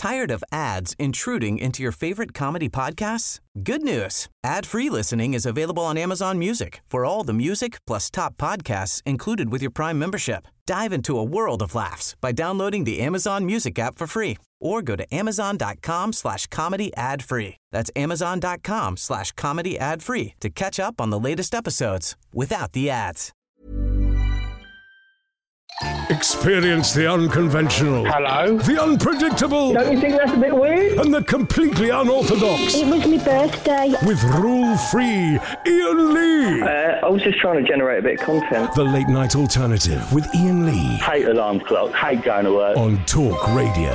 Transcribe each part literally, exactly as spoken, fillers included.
Tired of ads intruding into your favorite comedy podcasts? Good news. Ad-free listening is available on Amazon Music for all the music plus top podcasts included with your Prime membership. Dive into a world of laughs by downloading the Amazon Music app for free or go to amazon.com slash comedy ad free. That's amazon.com slash comedy ad free to catch up on the latest episodes without the ads. Experience the unconventional. Hello? The unpredictable. Don't you think that's a bit weird? And the completely unorthodox. It was my birthday. With rule-free Ian Lee. Uh, I was just trying to generate a bit of content. The Late Night Alternative with Ian Lee. Hate alarm clocks, hate going to work. On Talk Radio.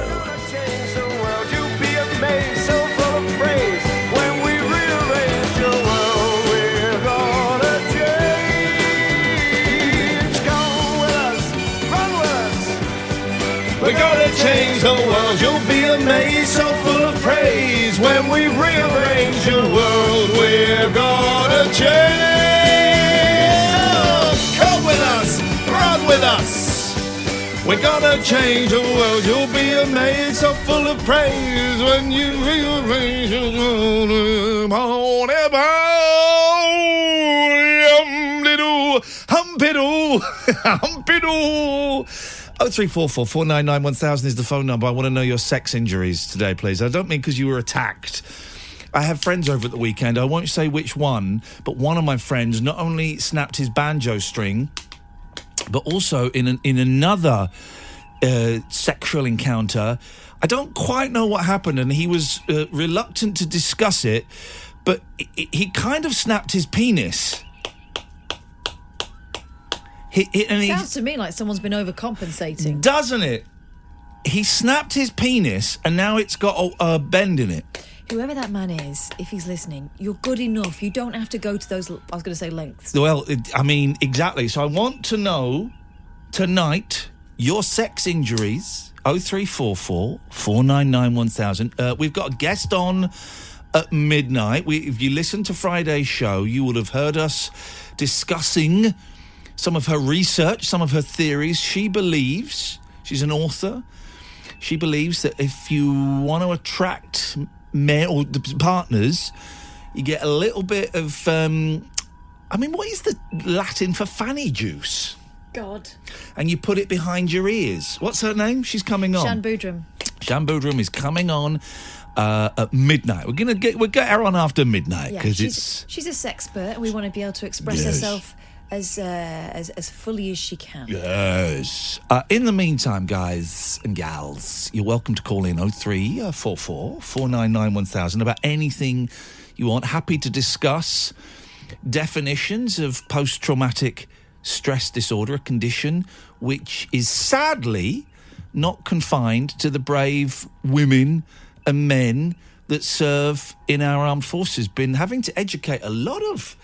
We're gonna change the world, you'll be amazed, so full of praise. When we rearrange your world, we're gonna change. Come with us, run with us. We're gonna change the world, you'll be amazed, so full of praise. When you rearrange your world, Humpidoo, Humpidoo. oh three four four, four nine nine, one thousand is the phone number. I want to know your sex injuries today, please. I don't mean because you were attacked. I have friends over at the weekend. I won't say which one, but one of my friends not only snapped his banjo string, but also in an, in another uh, sexual encounter. I don't quite know what happened, and he was uh, reluctant to discuss it, but he, he kind of snapped his penis. He, he, and Sounds to me like someone's been overcompensating. Doesn't it? He snapped his penis and now it's got a, a bend in it. Whoever that man is, if he's listening, you're good enough. You don't have to go to those, I was going to say lengths. Well, it, I mean, exactly. So I want to know tonight your sex injuries. oh three four four, four nine nine, one thousand. Uh, we've got a guest on at midnight. We, if you listen to Friday's show, you will have heard us discussing some of her research, some of her theories. She believes, she's an author, she believes that if you want to attract men or partners, you get a little bit of, um, I mean, what is the Latin for fanny juice? God. And you put it behind your ears. What's her name? She's coming on. Shan Boodram. Shan Boodram is coming on uh, at midnight. We're gonna get we'll get her on after midnight because yeah, it's she's a sexpert, and we want to be able to express Yes. herself as uh, as as fully as she can. Yes. Uh, in the meantime, guys and gals, you're welcome to call in oh three four four, four nine nine, one thousand about anything you want. Happy to discuss definitions of post-traumatic stress disorder, a condition which is sadly not confined to the brave women and men that serve in our armed forces. Been having to educate a lot of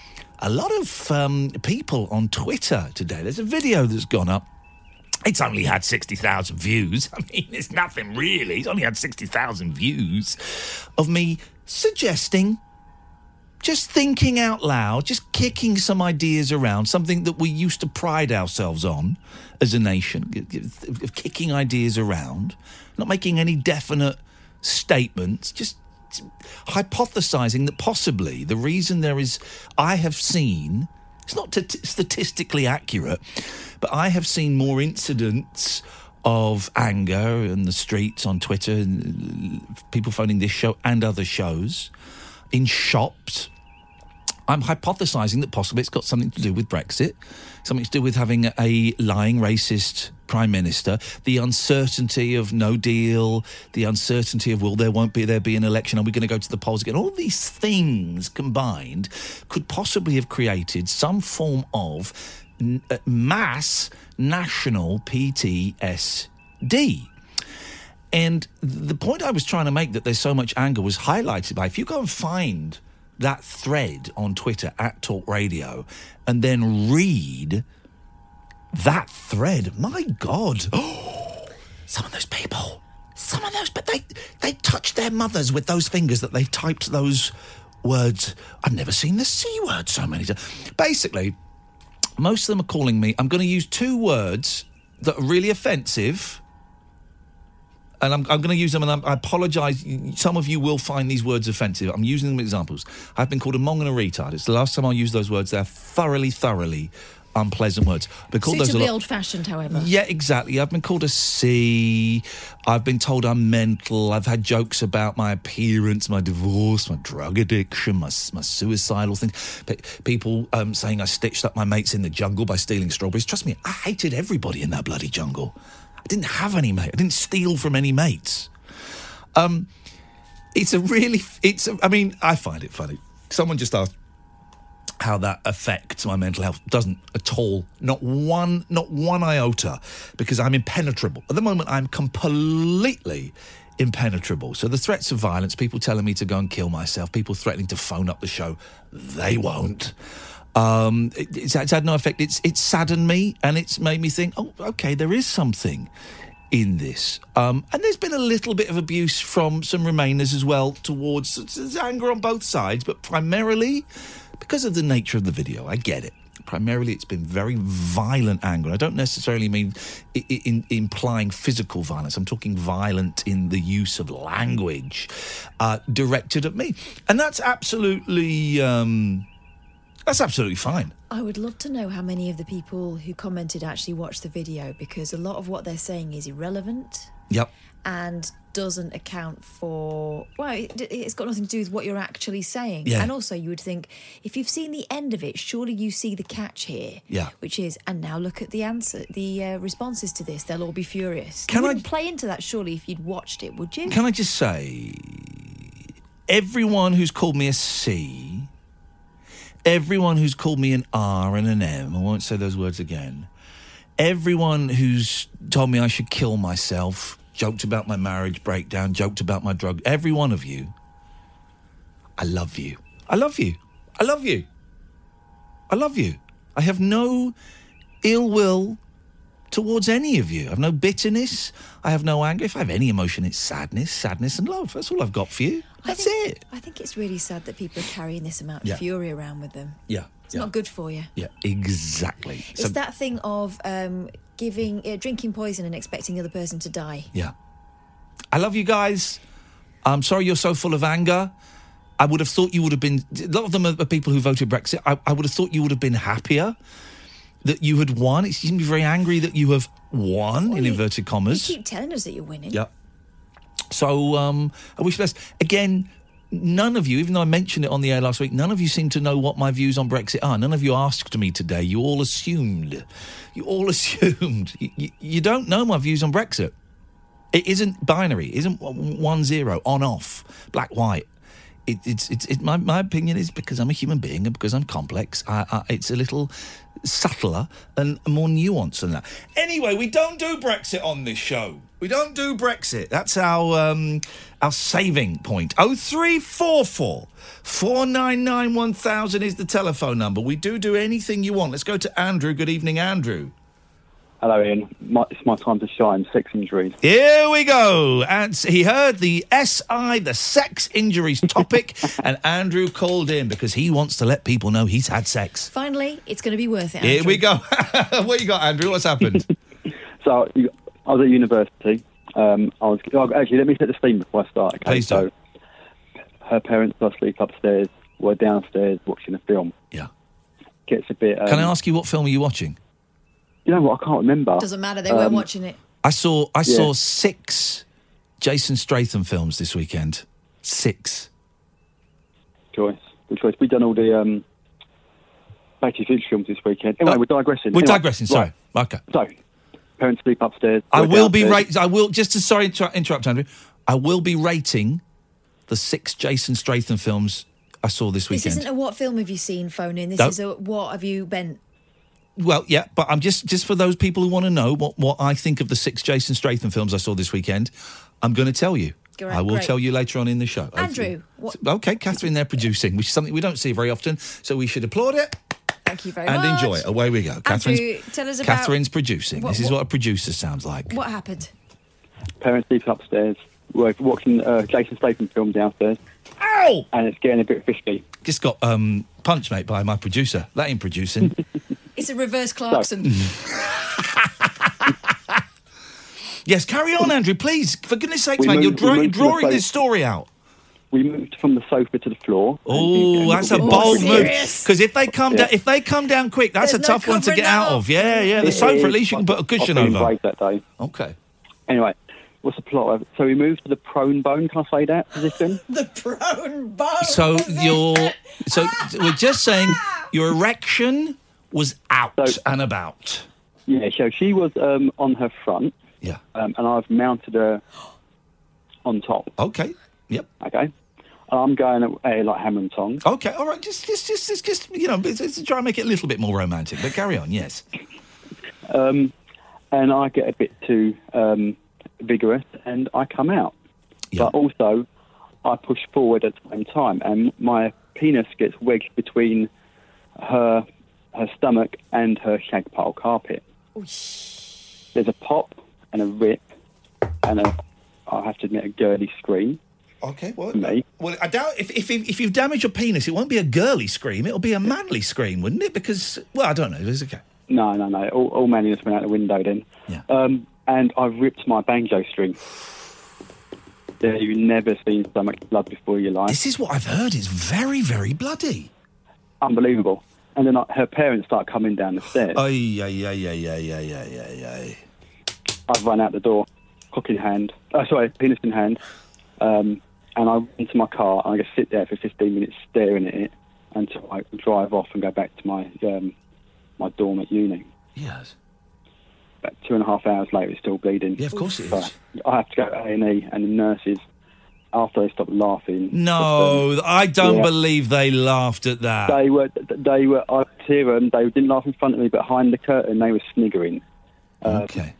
A lot of um, people on Twitter today. There's a video that's gone up. It's only had sixty thousand views. I mean, it's nothing really. It's only had sixty thousand views of me suggesting, just thinking out loud, just kicking some ideas around, something that we used to pride ourselves on as a nation, of kicking ideas around, not making any definite statements, just hypothesizing that possibly the reason there is, I have seen, it's not t- statistically accurate, but I have seen more incidents of anger in the streets, on Twitter, people phoning this show and other shows, in shops. I'm hypothesising that possibly it's got something to do with Brexit, something to do with having a lying racist Prime Minister, the uncertainty of no deal, the uncertainty of will there won't be there be an election, are we going to go to the polls again? All these things combined could possibly have created some form of n- mass national P T S D. And the point I was trying to make, that there's so much anger, was highlighted by, if you go and find that thread on Twitter at Talk Radio and then read that thread, my God, oh, some of those people, some of those, but they they touch their mothers with those fingers that they've typed those words. I've never seen the C word so many times. Basically, most of them are calling me, I'm going to use two words that are really offensive, and I'm, I'm going to use them, and I'm, I apologise. Some of you will find these words offensive. I'm using them as examples. I've been called a mong and a retard. It's the last time I used those words. They're thoroughly, thoroughly unpleasant words. I've been called those a Suitably lot. old-fashioned, however. Yeah, exactly. I've been called a C. I've been told I'm mental. I've had jokes about my appearance, my divorce, my drug addiction, my, my suicidal thing. Pe- people um, saying I stitched up my mates in the jungle by stealing strawberries. Trust me, I hated everybody in that bloody jungle. I didn't have any mates. I didn't steal from any mates. Um, it's a really... It's. A, I mean, I find it funny. Someone just asked how that affects my mental health. Doesn't at all. Not one, not one iota, because I'm impenetrable. At the moment, I'm completely impenetrable. So the threats of violence, people telling me to go and kill myself, people threatening to phone up the show, they won't. Um, it, it's, it's had no effect. It's it's saddened me, and it's made me think, oh, okay, there is something in this. Um, and there's been a little bit of abuse from some Remainers as well towards there's anger on both sides, but primarily because of the nature of the video. I get it. Primarily, it's been very violent anger. I don't necessarily mean I- I- in, implying physical violence. I'm talking violent in the use of language uh, directed at me. And that's absolutely... Um, that's absolutely fine. I would love to know how many of the people who commented actually watched the video, because a lot of what they're saying is irrelevant. Yep. And doesn't account for... Well, it, it's got nothing to do with what you're actually saying. Yeah. And also, you would think, if you've seen the end of it, surely you see the catch here. Yeah. Which is, and now look at the answer, the uh, responses to this. They'll all be furious. Can you I- wouldn't play into that, surely, if you'd watched it, would you? Can I just say, everyone who's called me a C, everyone who's called me an R and an M, I won't say those words again, everyone who's told me I should kill myself, joked about my marriage breakdown, joked about my drug, every one of you, I love you. I love you. I love you. I love you. I have no ill will towards any of you. I have no bitterness. I have no anger. If I have any emotion, it's sadness, sadness and love. That's all I've got for you. That's I think, it. I think it's really sad that people are carrying this amount of Yeah. fury around with them. Yeah. It's yeah. not good for you. Yeah, exactly. It's that thing of um, giving, uh, drinking poison and expecting the other person to die. Yeah. I love you guys. I'm sorry you're so full of anger. I would have thought you would have been... A lot of them are people who voted Brexit. I, I would have thought you would have been happier that you had won. It seems to be very angry that you have won, Well, in you- inverted commas. You keep telling us that you're winning. Yep. So, um, I wish you best. Again, none of you, even though I mentioned it on the air last week, none of you seem to know what my views on Brexit are. None of you asked me today. You all assumed. You all assumed. You, you, you don't know my views on Brexit. It isn't binary. It isn't one zero, on off, black white. It, it's it's it, my my opinion is because I'm a human being and because I'm complex. I, I, it's a little subtler and more nuanced than that. Anyway, we don't do Brexit on this show. We don't do Brexit. That's our um, our saving point. Oh three four four four nine nine one thousand is the telephone number. We do do anything you want. Let's go to Andrew. Good evening, Andrew. Hello, Ian. My, it's my time to shine. Sex injuries. Here we go. And he heard the S I, the sex injuries topic, and Andrew called in because he wants to let people know he's had sex. Finally, it's going to be worth it, Andrew. Here we go. What you got, Andrew? What's happened? So you, I was at university. Um, I was oh, actually. Let me set the scene before I start. Okay? Please do. So her parents were asleep upstairs. We're downstairs watching a film. Yeah. Gets a bit. Um, Can I ask you what film are you watching? You know what? I can't remember. Doesn't matter. They weren't Um, watching it. I saw I Yeah. saw six Jason Statham films this weekend. Six. Choice. Good choice. We've done all the um, Back to the Future films this weekend. Anyway, Oh, we're digressing. We're Anyway, digressing. Sorry. right. Okay. So, parents sleep upstairs. I we're will be downstairs. rate. I will just to sorry inter- interrupt, Andrew. I will be rating the six Jason Statham films I saw this This weekend. isn't a what film have you seen phone in. This No. is a what have you been. Well, yeah, but I'm just just for those people who want to know what, what I think of the six Jason Statham films I saw this weekend, I'm going to tell you. Great, I will great. tell you later on in the show. Andrew, what- Okay, Catherine, they're producing, which is something we don't see very often, so we should applaud it Thank you very and much. enjoy it. Away we go. Catherine's, tell us about- Catherine's producing. What- this is what- what a producer sounds like. What happened? Parents sleep upstairs. We're watching uh, Jason Statham film downstairs. Ow! And it's getting a bit fishy. Just got um, punched, mate, by my producer. That ain't producing. It's a reverse Clarkson. Yes, carry on, Andrew, please. For goodness sakes, We man, moved- you're we draw- moved to the drawing boat. this story out. We moved from the sofa to the floor. Oh, And- that's a and- bold Oh, move. serious. Because if they come Yeah. down, if they come down quick, that's There's a no tough one to covering get that out up. of. Yeah, yeah. The It sofa, is. at least you can put a cushion I was feeling over. brave that day. Okay. Anyway, what's the plot? So we moved to the prone bone. Can I say that position? The prone bone. So position. your, so we're just saying your erection was out So- and about. Yeah. So she was um, on her front, Yeah. um, and I've mounted her on top. Okay. Yep. Okay. I'm going at uh, like hammer and tongs. Okay. All right. Just, just, just, just, just you know, it's, it's, try and make it a little bit more romantic. But carry on. Yes. Um, and I get a bit too um, vigorous, and I come out. Yeah. But also, I push forward at the same time, and my penis gets wedged between her her stomach and her shag pile carpet. There's a pop and a rip, and a, I have to admit, a girly scream. Okay. Well, Me. well, I doubt if if if you damage your penis, it won't be a girly scream. It'll be a manly scream, wouldn't it? Because, well, I don't know. It's okay. No, no, no. All, all manliness went out the window then. Yeah. Um, and I ripped my banjo string. Yeah, you've never seen so much blood before in your life. This is what I've heard. It's very, very bloody. Unbelievable. And then I, her parents start coming down the stairs. Ay, ay, ay, ay, ay, ay, ay, ay, ay. I've run out the door, cock in hand. Oh, sorry, penis in hand. Um, and I went into my car and I just sit there for fifteen minutes staring at it until I drive off and go back to my um, my dorm at uni. Yes. About two and a half hours later, it's still bleeding. Yeah, of course it So is. I have to go to A and E, and the nurses, after they stopped laughing... No, I don't Yeah. believe they laughed at that. They were, they were, I could hear them, they didn't laugh in front of me, but behind the curtain, they were sniggering. Uh, Okay.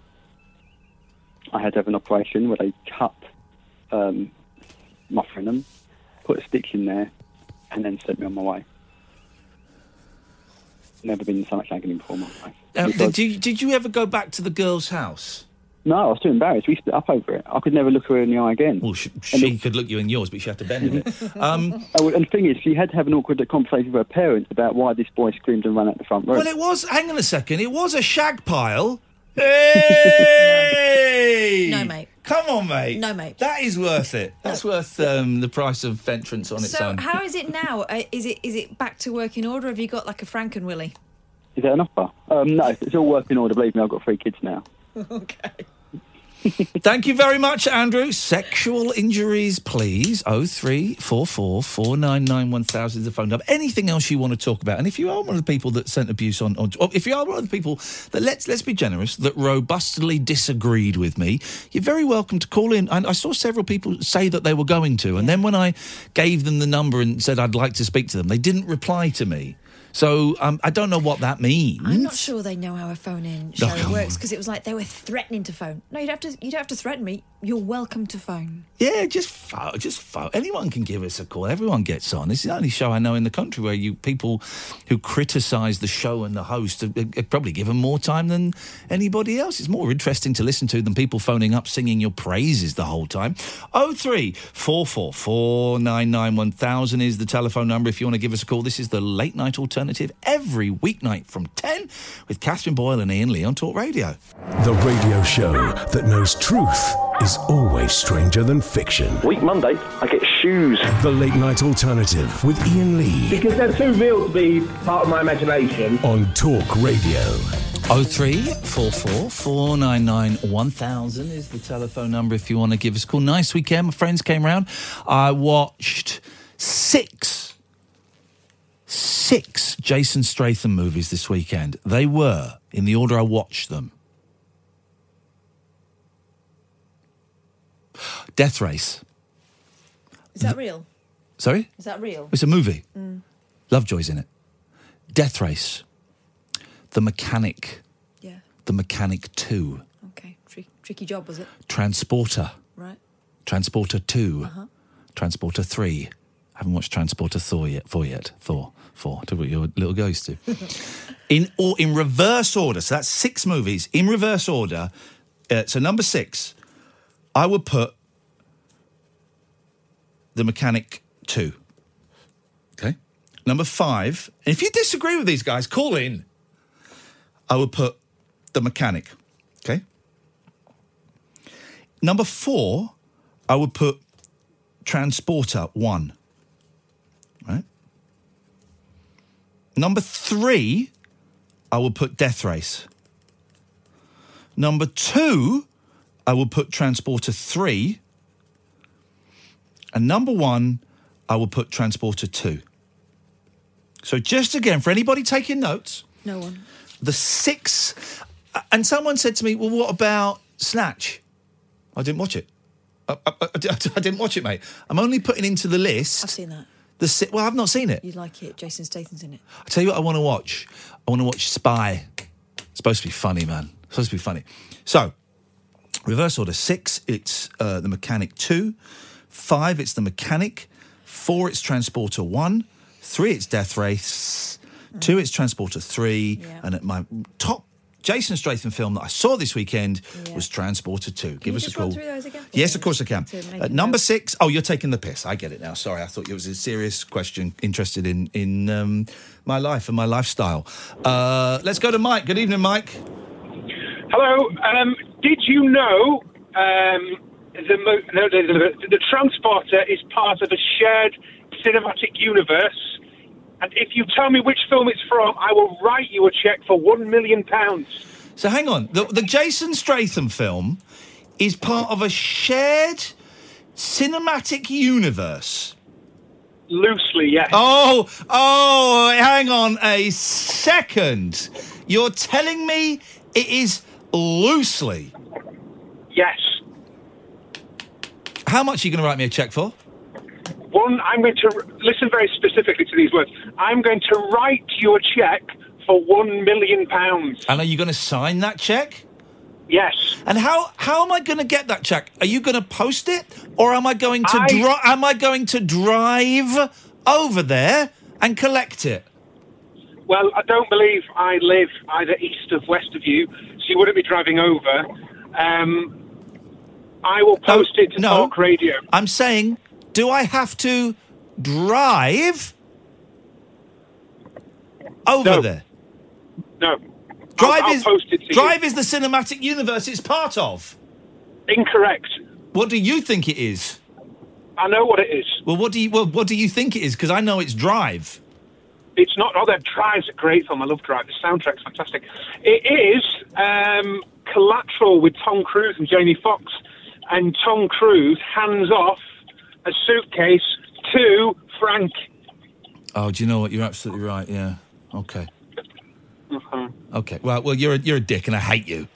I had to have an operation where they cut um, my frenum, put a stitch in there, and then sent me on my way. Never been in so much agony before in my life. Um, Because- did you did you ever go back to the girl's house? No, I was too embarrassed. We split up over it. I could never look her in the eye again. Well, she, And she the- could look you in yours, but she had to bend a bit. Um, Oh, and the thing is, she had to have an awkward conversation with her parents about why this boy screamed and ran out the front room. well, it was. Hang on a second. It was a shag pile. Hey! No, mate. Come on, mate. No, mate. That is worth it. That's worth um, the price of entrance on its So own. how is it now? Uh, is it is it back to working order? Have you got like a Frankenwilly? Is that an offer? Um, no, it's all working order. Believe me, I've got three kids now. Okay. Thank you very much, Andrew. Sexual injuries, please. Oh three four four four nine nine one thousand is the phone number. Anything else you want to talk about? And if you are one of the people that sent abuse on, on or if you are one of the people that let's let's be generous that robustly disagreed with me, you're very welcome to call in. And I saw several people say that they were going to, and then when I gave them the number and said I'd like to speak to them, they didn't reply to me. So um, I don't know what that means. I'm not sure they know how a phone-in show Oh, come works on. because it was like they were threatening to phone. No, you don't have to. You don't have to threaten me. You're welcome to phone. Yeah, just phone, just phone. Anyone can give us a call. Everyone gets on. This is the only show I know in the country where you people who criticise the show and the host are, are probably given more time than anybody else. It's more interesting to listen to than people phoning up singing your praises the whole time. Oh three four four four nine nine one thousand is the telephone number if you want to give us a call. This is the Late Night Alternative every weeknight from ten with Catherine Boyle and Ian Lee on Talk Radio. The radio show that knows truth is always stranger than fiction. Week Monday, I get shoes. The Late Night Alternative with Ian Lee Because they're too real to be part of my imagination. on Talk Radio. Oh three four four four nine nine one thousand is the telephone number if you want to give us a call. Nice weekend. My friends came round. I watched six, six Jason Statham movies this weekend. They were in the order I watched them. Death Race. Is that real? Sorry? Is that real? It's a movie. Lovejoy's in it. Death Race. The Mechanic. Yeah. The Mechanic two. Okay. Tri- tricky job, was it? Transporter. Right. Transporter two. Uh-huh. Transporter three. I haven't watched Transporter Thor yet. Four yet. Thor. Four. To what your little goes to. in or in reverse order. So that's six movies in reverse order. Uh, so number six, I would put The Mechanic two. Okay. Number five. And if you disagree with these guys, call in. I would put The Mechanic. Okay. Number four, I would put Transporter one. Right? Number three, I would put Death Race. Number two, I would put Transporter three. And number one, I would put Transporter two. So just again, for anybody taking notes... No one. The six... And someone said to me, well, what about Snatch? I didn't watch it. I, I, I, I didn't watch it, mate. I'm only putting into the list... I've seen that. The si- Well, I've not seen it. You'd like it. Jason Statham's in it. I'll tell you what I want to watch. I want to watch Spy. It's supposed to be funny, man. It's supposed to be funny. So, reverse order. Six, it's uh, The Mechanic two. Five, it's The Mechanic. Four, it's Transporter one. Three, it's Death Race. Mm. Two, it's Transporter three. Yeah. And at my top Jason Statham film that I saw this weekend yeah. was Transporter two. Can Give you us just a call. Run through those again? Yes, of course I can. At number six, oh, you're taking the piss. I get it now. Sorry, I thought it was a serious question, interested in in um, my life and my lifestyle. Uh, let's go to Mike. Good evening, Mike. Hello. Um, did you know um, the, no, the, the, the Transporter is part of a shared cinematic universe? And if you tell me which film it's from, I will write you a cheque for one million pounds. So hang on. The, the Jason Statham film is part of a shared cinematic universe. Loosely, yes. Oh, oh, hang on a second. You're telling me it is loosely? Yes. How much are you going to write me a cheque for? One, I'm going to, listen very specifically to these words, I'm going to write you a cheque for one million pounds. And are you going to sign that cheque? Yes. And how how am I going to get that cheque? Are you going to post it, or am I going to I... dri- am I going to drive over there and collect it? Well, I don't believe I live either east of west of you, so you wouldn't be driving over. Um, I will post no, it to no, Talk Radio. I'm saying, do I have to drive over no. there? No. Drive I'll, I'll is post it to Drive you. is the cinematic universe it's part of. Incorrect. What do you think it is? I know what it is. Well, what do you well, what do you think it is? Because I know it's Drive. It's not. Oh, that Drive's a great film. I love Drive. The soundtrack's fantastic. It is um, Collateral with Tom Cruise and Jamie Foxx, and Tom Cruise hands off a suitcase to Frank. Oh, do you know what? You're absolutely right. Yeah. Okay. Uh-huh. Okay. Well, well, you're a, you're a dick, and I hate you.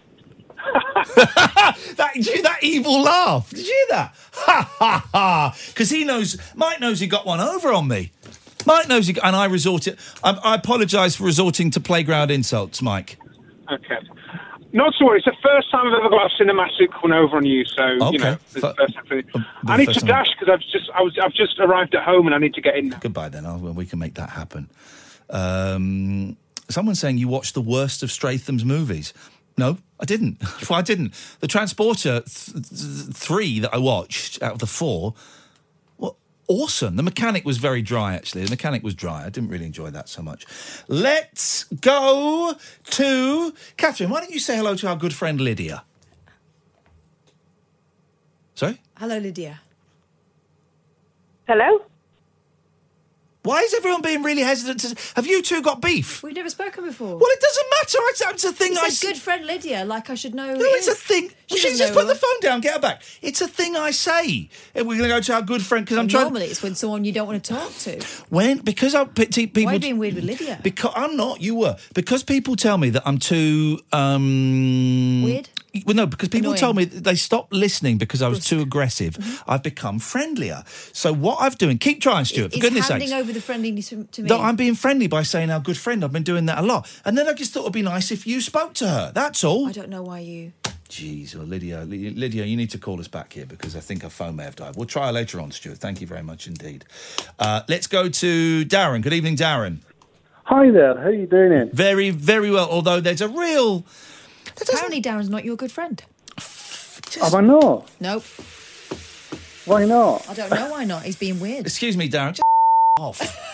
that did you hear that evil laugh? Did you hear that? Ha ha ha! Because he knows, Mike knows he got one over on me. Mike knows he got, and I resorted. I, I apologise for resorting to playground insults, Mike. Okay. Not to worry. It's the first time I've ever got a cinematic one over on you. So okay. you know, it's the first time for me. Uh, I need to time. dash because I've just I was I've just arrived at home and I need to get in. Goodbye then. I'll, well, we can make that happen. Um, someone's saying you watched the worst of Statham's movies. No, I didn't. Well, I didn't. The Transporter th- th- three that I watched out of the four, well, awesome. The Mechanic was very dry, actually. The Mechanic was dry. I didn't really enjoy that so much. Let's go to Catherine. Why don't you say hello to our good friend Lydia? Sorry? Hello, Lydia. Hello? Why is everyone being really hesitant to... Have you two got beef? We've never spoken before. Well, it doesn't matter. It's, it's a thing It's I... a good friend Lydia, like I should know. No, it's a thing. She Well, she's doesn't just know put the her. phone down. Get her back. It's a thing I say. And we're going to go to our good friend because I'm Well, trying. normally it's when someone you don't want to talk to. When because I people. Why are you being weird with Lydia? Because I'm not. You were because people tell me that I'm too um, Weird? Well, no, because people Annoying. told me that they stopped listening because I was too aggressive. Mm-hmm. I've become friendlier. So what I've doing? Keep trying, Stuart. For Is goodness' handing sakes. over the friendliness to, to me. No, I'm being friendly by saying our good friend. I've been doing that a lot. And then I just thought it would be nice if you spoke to her. That's all. I don't know why you... Jeez, well, Lydia, Ly- Lydia, you need to call us back here because I think her phone may have died. We'll try her later on, Stuart. Thank you very much indeed. Uh, let's go to Darren. Good evening, Darren. Hi there. How are you doing? Very, very well, although there's a real... Apparently Darren's not your good friend. Have I not? Nope. Why not? I don't know why not. He's being weird. Excuse me, Darren. Just off.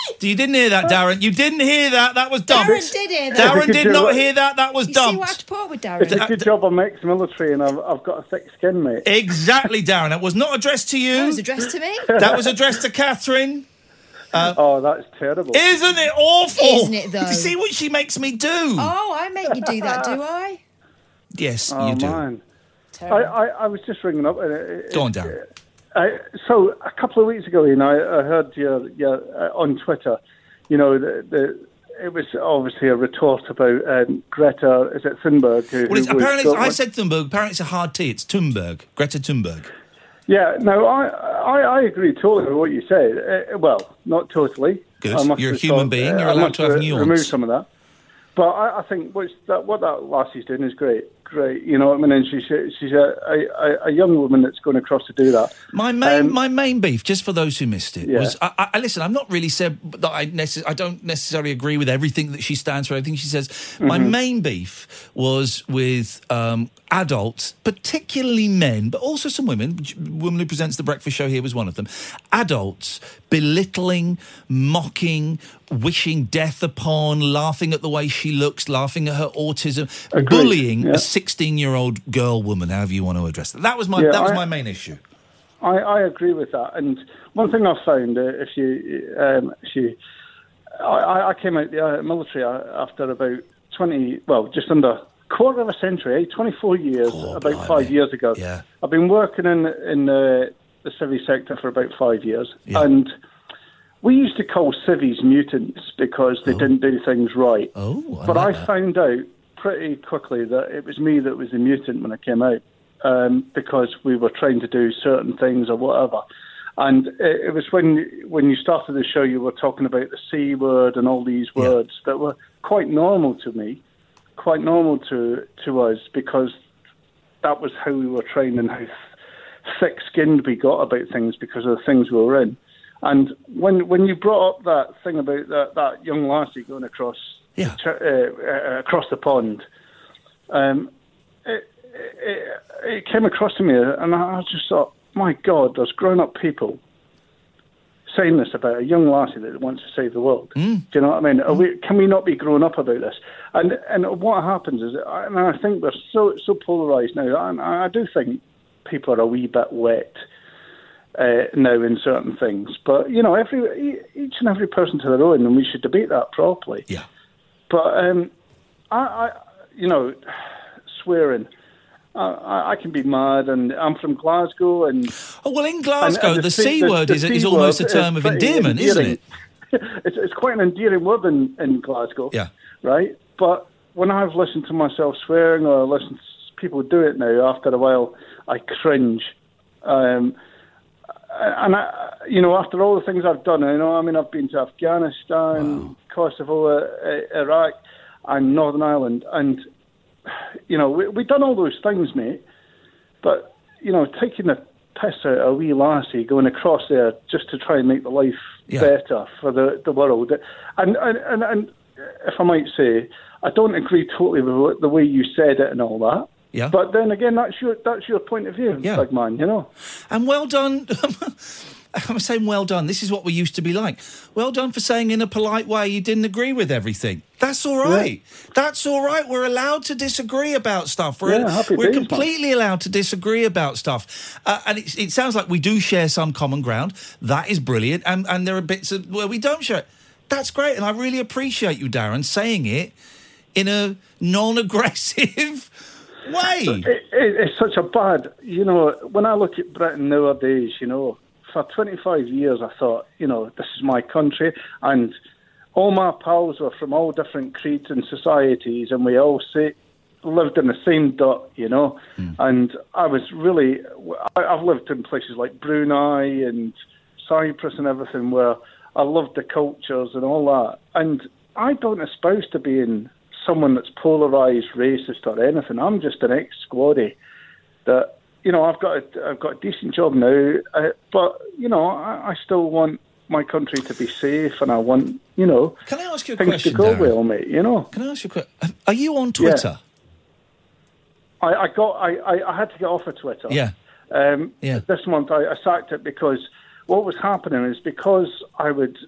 You didn't hear that, Darren. You didn't hear that. That was dumped. Darren did hear that. Darren did not hear that. That was You dumped. see what I have to put up with It's Darren? a good job I'm ex-military and I've, I've got a thick skin, mate. Exactly, Darren. That was not addressed to you. That was addressed to me. That was addressed to Catherine. Uh, oh, that's terrible. Isn't it awful? Isn't it, though? You see what she makes me do? Oh, I make you do that, do I? Yes, oh, you do. Man. I, I, I was just ringing up. And it, Go on, Darren. I, so a couple of weeks ago, you know, I, I heard your, your uh, on Twitter, you know, the, the it was obviously a retort about um, Greta, is it Thunberg? Who, Well, it's, who apparently, was, I said Thunberg. Apparently, it's a hard T. It's Thunberg. Greta Thunberg. Yeah, no, I, I, I agree totally with what you said. Uh, well, not totally. Good. I must You're a have human thought, being. uh, You're I allowed must to have re- nuance. Remove some of that. But I, I think what's that, what that lassie's doing is great. Great, you know what I mean? And she's, she's a, a, a young woman that's going across to do that. My main, Um, my main beef, just for those who missed it, Yeah. was I, I listen. I'm not really said that I necess- I don't necessarily agree with everything that she stands for. Everything she says. My Mhm. main beef was with um, adults, particularly men, but also some women. The woman who presents the breakfast show here was one of them. Adults belittling, mocking, wishing death upon, laughing at the way she looks, laughing at her autism, Agreed. bullying Yeah. a sixteen-year-old girl, woman, however you want to address that. That was my Yeah, that was I- my main issue. I, I agree with that. And one thing I've found, uh, if you, um, she, I, I came out the uh, military after about twenty, well, just under quarter of a century, eh? twenty-four years, Oh, about blimey. five years ago. Yeah. I've been working in in uh, the civvy sector for about five years, Yeah. and we used to call civvies mutants because they Oh. didn't do things right. Oh, I but like I that. found out pretty quickly that it was me that was the mutant when I came out, um, because we were trying to do certain things or whatever. And it, it was when when you started the show, you were talking about the C word and all these Yeah. words that were quite normal to me, quite normal to to us, because that was how we were trained and how thick-skinned we got about things because of the things we were in. And when when you brought up that thing about that, that young lassie going across Yeah. uh, uh, across the pond, um, it, it, it came across to me, and I just thought, my God, there's grown-up people saying this about a young lassie that wants to save the world. Mm. Do you know what I mean? Are we, can we not be grown up about this? And and what happens is, and I think we're so so polarised now, and I do think people are a wee bit wet uh, now in certain things. But, you know, every each and every person to their own, and we should debate that properly. Yeah. But, um, I, I, you know, swearing, I, I can be mad, and I'm from Glasgow, and... Oh, well, in Glasgow, and the C- C word is, C is almost a word term of pretty endearment, isn't endearing. it? it's, it's quite an endearing word in, in Glasgow, Yeah. right? But when I've listened to myself swearing or listened to people do it now, after a while, I cringe. Um, and, I, you know, after all the things I've done, you know, I mean, I've been to Afghanistan, Wow. Kosovo, uh, Iraq, and Northern Ireland, and, you know, we, we've done all those things, mate, but, you know, taking the piss out of a wee lassie going across there just to try and make the life Yeah. better for the, the world. And, and, and, and if I might say, I don't agree totally with the way you said it and all that. Yeah. But then again, that's your that's your point of view, Yeah. big man, you know. And well done. I'm saying well done. This is what we used to be like. Well done for saying in a polite way you didn't agree with everything. That's all right. That's all right. We're allowed to disagree about stuff. We're, Yeah, happy we're days, man. completely allowed to disagree about stuff. Uh, and it, it sounds like we do share some common ground. That is brilliant. And, and there are bits of, where we don't share it. That's great. And I really appreciate you, Darren, saying it in a non-aggressive way. It, it, it's such a bad, you know, when I look at Britain nowadays, you know, for twenty-five years I thought, you know, this is my country, and all my pals were from all different creeds and societies, and we all say, lived in the same dot, you know, mm. and I was really, I, I've lived in places like Brunei and Cyprus and everything where I loved the cultures and all that, and I don't espouse to being someone that's polarised, racist or anything. I'm just an ex-squaddy that, you know, I've got a, I've got a decent job now, uh, but, you know, I, I still want my country to be safe, and I want, you know, Can I ask you a things question, to go Darren? well, mate, you know. Can I ask you a question? Are you on Twitter? Yeah. I, I got, I, I, I had to get off of Twitter. Yeah. Um, Yeah. This month I, I sacked it because what was happening is because I would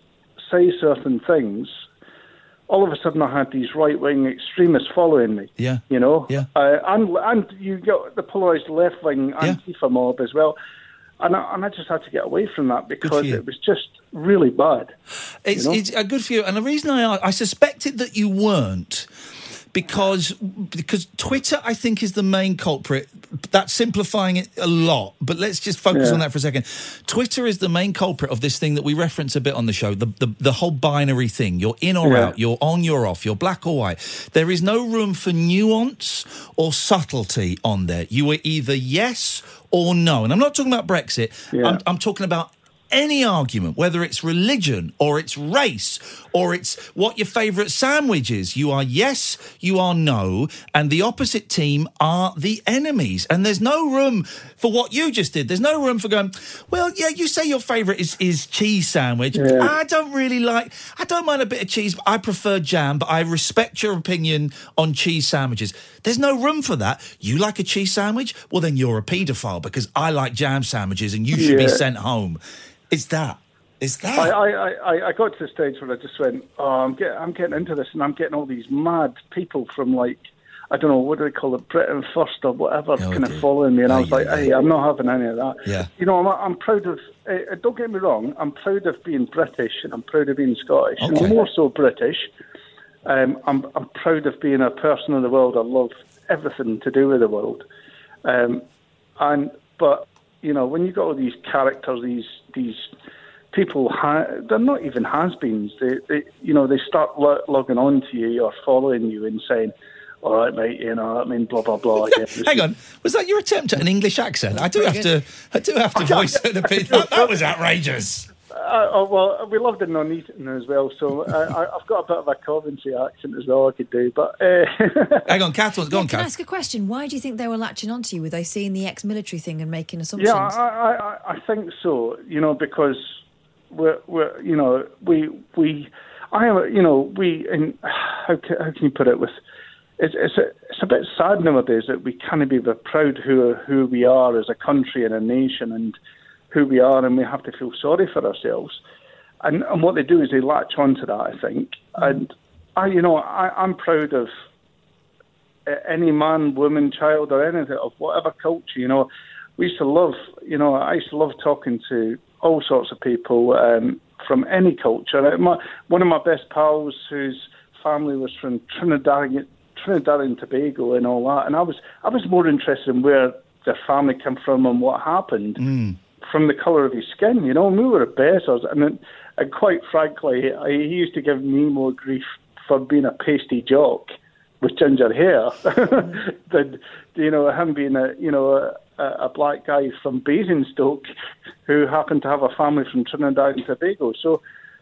say certain things, all of a sudden I had these right-wing extremists following me. Yeah. You know? Yeah. Uh, and, and you got the polarised left-wing Yeah. Antifa mob as well. And I, and I just had to get away from that because you. it was just really bad. It's, you know? it's uh, good for you. And the reason I I suspected that you weren't, because because Twitter, I think, is the main culprit. That's simplifying it a lot, but let's just focus Yeah. on that for a second. Twitter is the main culprit of this thing that we reference a bit on the show, the the, the whole binary thing. You're in or Yeah. out, you're on, you're off, you're black or white. There is no room for nuance or subtlety on there. You are either yes or no. And I'm not talking about Brexit. Yeah. I'm, I'm talking about any argument, whether it's religion or it's race or it's what your favourite sandwich is. You are yes, you are no, and the opposite team are the enemies. And there's no room for what you just did. There's no room for going, well, yeah, you say your favourite is, is cheese sandwich. Yeah. I don't really like, I don't mind a bit of cheese, but I prefer jam, but I respect your opinion on cheese sandwiches. There's no room for that. You like a cheese sandwich? Well, then you're a paedophile because I like jam sandwiches and you should be Yeah. sent home. It's that. It's that. I, I, I, I got to the stage where I just went, oh, I'm, get, I'm getting into this, and I'm getting all these mad people from, like, I don't know, what do they call it, Britain First or whatever, kind of following me, and I was Oh, like, yeah, hey, yeah. I'm not having any of that. Yeah. You know, I'm, I'm proud of, uh, don't get me wrong, I'm proud of being British, and I'm proud of being Scottish, and Okay. I'm more so British. Um, I'm, I'm proud of being a person of the world. I love everything to do with the world. Um, and, but, you know, when you got all these characters, these, these, people, ha- they're not even has-beens. They, they, you know, they start lo- logging on to you or following you and saying, all right, mate, you know, I mean, blah, blah, blah. Yeah, Hang on, was that your attempt at an English accent? I do have to, I do have to voice it a bit. That, that was outrageous. Uh, oh, well, we loved the Nuneaton as well, so uh, I, I've got a bit of a Coventry accent as well I could do, but... Uh... Hang on, Kath, go on, Can I Kath. ask a question? Why do you think they were latching onto you? Were they seeing the ex-military thing and making assumptions? Yeah, I, I, I think so, you know, because... We're, we're, you know, we, we, I am, you know, we, and how can, how can you put it with, it's, it's, a, it's a bit sad nowadays that we can't be proud who, who we are as a country and a nation and who we are, and we have to feel sorry for ourselves. And, and what they do is they latch onto that, I think. And I, you know, I, I'm proud of any man, woman, child, or anything, of whatever culture, you know. We used to love, you know, I used to love talking to all sorts of people um, from any culture. My, one of my best pals, whose family was from Trinidad, Trinidad and Tobago, and all that, and I was I was more interested in where their family came from and what happened Mm. from the colour of his skin. You know, and we were at best, and, then, and quite frankly, I, he used to give me more grief for being a pasty jock with ginger hair than, you know, him being a, you know, a, a black guy from Basingstoke who happened to have a family from Trinidad and Tobago. So,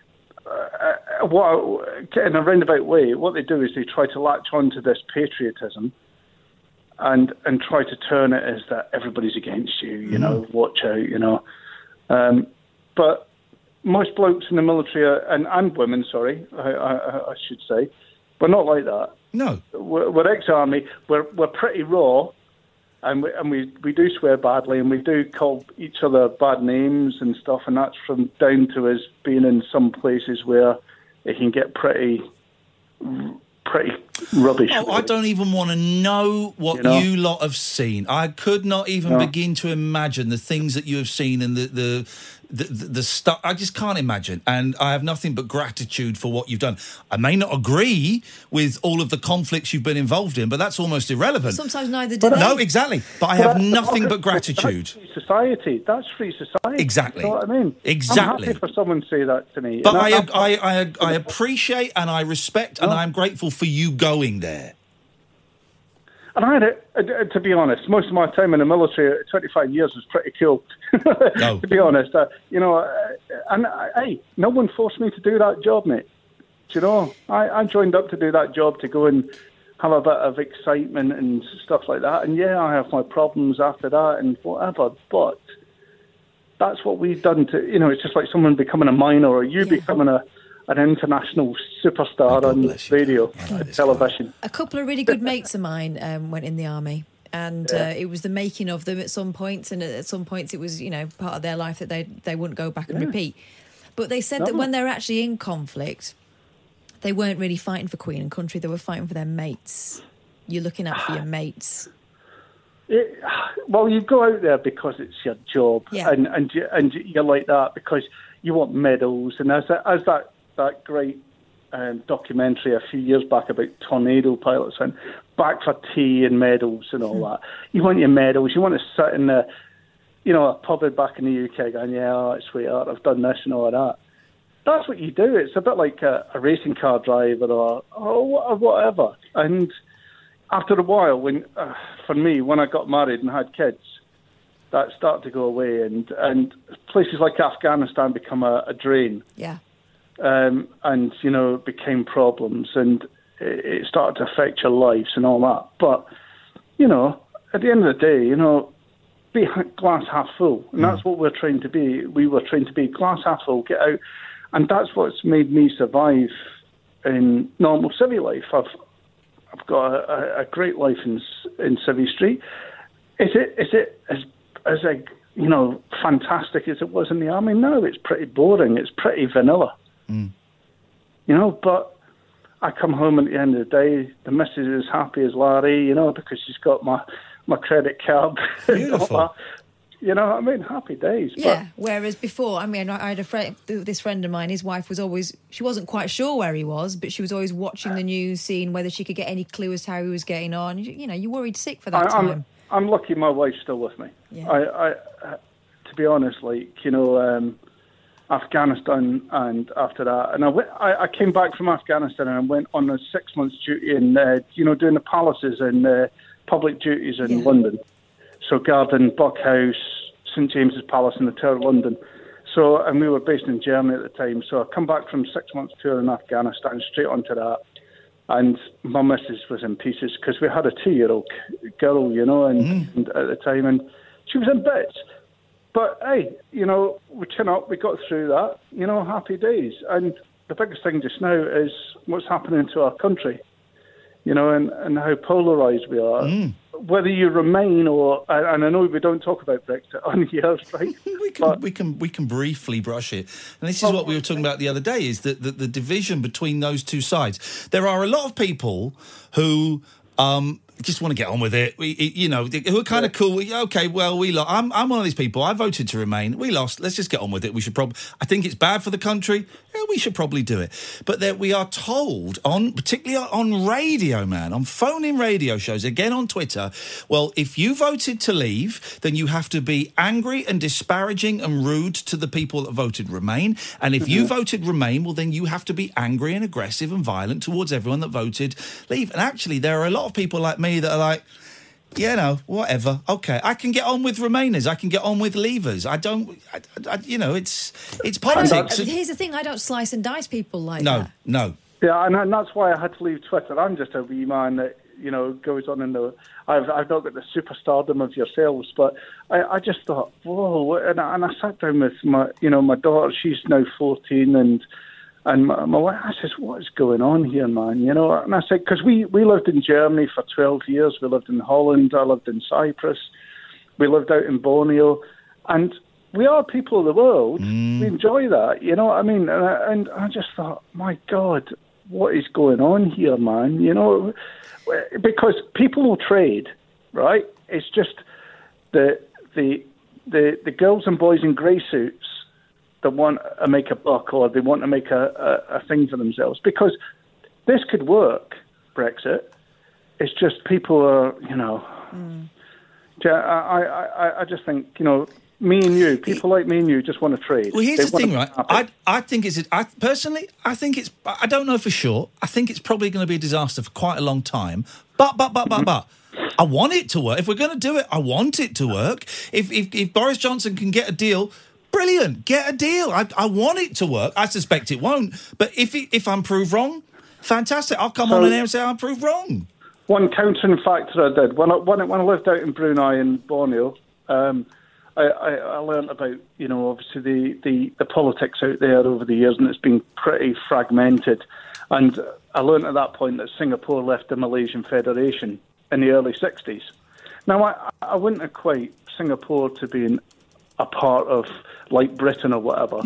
uh, what, in a roundabout way, what they do is they try to latch on to this patriotism and and try to turn it as that everybody's against you, you know, watch out, you know. Um, but most blokes in the military, are, and, and women, sorry, I, I, I should say, we're not like that. No. We're, we're ex-army, we're, we're pretty raw, and we, and we, we do swear badly, and we do call each other bad names and stuff, and that's from down to us being in some places where it can get pretty pretty rubbish. Oh, I don't even want to know what You know? you lot have seen. I could not even No. begin to imagine the things that you have seen and the the the, the, the stuff. I just can't imagine. And I have nothing but gratitude for what you've done. I may not agree with all of the conflicts you've been involved in, but that's almost irrelevant. Sometimes neither do they. No, exactly. But I But have that's nothing but democracy. gratitude. That's free society. That's free society. Exactly. You know what I mean? Exactly. I'm happy for someone to say that to me. But And I, I'm- I, I, I appreciate and I respect and No. I'm grateful for you going there. And I had it, uh, to be honest, most of my time in the military, twenty-five years, was pretty cool. No. To be honest, uh, you know, uh, and uh, hey, no one forced me to do that job, mate. Do you know, I, I joined up to do that job to go and have a bit of excitement and stuff like that. And yeah, I have my problems after that and whatever, but that's what we've done to, you know, it's just like someone becoming a minor or you Yeah. becoming a an international superstar God on bless you, radio, Dan. I like this television. A couple of really good mates of mine um, went in the army, and uh, it was the making of them at some points, and at some points it was, you know, part of their life that they they wouldn't go back and repeat. But they said No. that when they're actually in conflict, they weren't really fighting for Queen and country, they were fighting for their mates. You're looking out for your mates. It, well, you go out there because it's your job, Yeah. and and you, and you're like that because you want medals. And as that, as that that great um, documentary a few years back about tornado pilots and back for tea and medals and all that. You want your medals. You want to sit in the, you know, a pub back in the U K going, yeah, all right, sweetheart, I've done this and all that. That's what you do. It's a bit like a, a racing car driver or or whatever. And after a while, when uh, for me, when I got married and had kids, that started to go away, and, and places like Afghanistan become a, a drain. Yeah. Um, and, you know, it became problems, and it, it started to affect your lives and all that. But, you know, at the end of the day, you know, be glass half full, and that's what we're trying to be. We were trying to be glass half full, get out, and that's what's made me survive in normal civvy life. I've I've got a, a great life in in Civvy Street. Is it is it as as a you know fantastic as it was in the army? No, it's pretty boring. It's pretty vanilla. Mm. You know, but I come home at the end of the day. The missus is happy as Larry, you know, because she's got my my credit card. Beautiful. You know what I mean? Happy days. Yeah, whereas before, I mean, I had a friend, this friend of mine, his wife was always, she wasn't quite sure where he was, but she was always watching the news, seeing whether she could get any clue as to how he was getting on. You, you know, you worried sick for that I, I'm, time. I'm lucky my wife's still with me. Yeah. I, I, uh, to be honest, like, you know, um, Afghanistan and after that, and I, went, I, I came back from Afghanistan and I went on a six months duty in, uh, you know, doing the palaces and uh, public duties in Yeah. London. So Garden, Buckhouse, St James's Palace and the Tower of London. So, and we were based in Germany at the time. So I come back from six months tour in Afghanistan, straight onto that. And my missus was in pieces because we had a two-year-old girl, you know, and, mm. and at the time, and she was in bits. But hey, you know, we chin up, we got through that, you know, happy days. And the biggest thing just now is what's happening to our country, you know, and, and how polarised we are. Mm. Whether you remain or, and I know we don't talk about Brexit on here, right? we can but, we can we can briefly brush it, and this is well, what we were talking about the other day: is that the, the division between those two sides. There are a lot of people who um, just want to get on with it. We, you know, who are kind yeah. of cool. Okay, well, we lost. I'm I'm one of these people. I voted to remain. We lost. Let's just get on with it. We should probably. I think it's bad for the country. Yeah, we should probably do it. But that we are told on, particularly on radio, man, on phone-in radio shows, again on Twitter. Well, if you voted to leave, then you have to be angry and disparaging and rude to the people that voted Remain. And if mm-hmm. you voted Remain, well, then you have to be angry and aggressive and violent towards everyone that voted Leave. And actually, there are a lot of people like me that are like, you know, whatever. Okay, I can get on with Remainers. I can get on with Leavers. I don't, I, I, you know, it's it's politics. Here's the thing: I don't slice and dice people like no, that. No, no. Yeah, and, and that's why I had to leave Twitter. I'm just a wee man that, you know, goes on in the. I've I've not got the superstardom of yourselves, but I, I just thought, whoa, and I, and I sat down with my, you know, my daughter. She's now fourteen, and. And my, my wife, I says, what is going on here, man? You know, and I said, because we, we lived in Germany for twelve years. We lived in Holland. I lived in Cyprus. We lived out in Borneo. And we are people of the world. Mm. We enjoy that, you know what I mean? And I, and I just thought, my God, what is going on here, man? You know, because people will trade, right? It's just the the the, the girls and boys in grey suits that want to make a buck or they want to make a, a, a thing for themselves. Because this could work, Brexit. It's just people are, you know... Mm. I, I, I just think, you know, me and you, people like me and you just want to trade. Well, here's they the thing, right? I, I think it's... I, personally, I think it's... I don't know for sure. I think it's probably going to be a disaster for quite a long time. But, but, but, but, but... I want it to work. If we're going to do it, I want it to work. If, if, if Boris Johnson can get a deal... Brilliant, get a deal. I, I want it to work. I suspect it won't. But if it, if I'm proved wrong, fantastic. I'll come so, on in there and say I'm proved wrong. One countering factor I did, when I, when I, when I lived out in Brunei and Borneo, um, I, I, I learned about, you know, obviously the, the, the politics out there over the years, and it's been pretty fragmented. And I learned at that point that Singapore left the Malaysian Federation in the early sixties. Now, I, I wouldn't equate Singapore to being a part of, like, Britain or whatever. Yeah.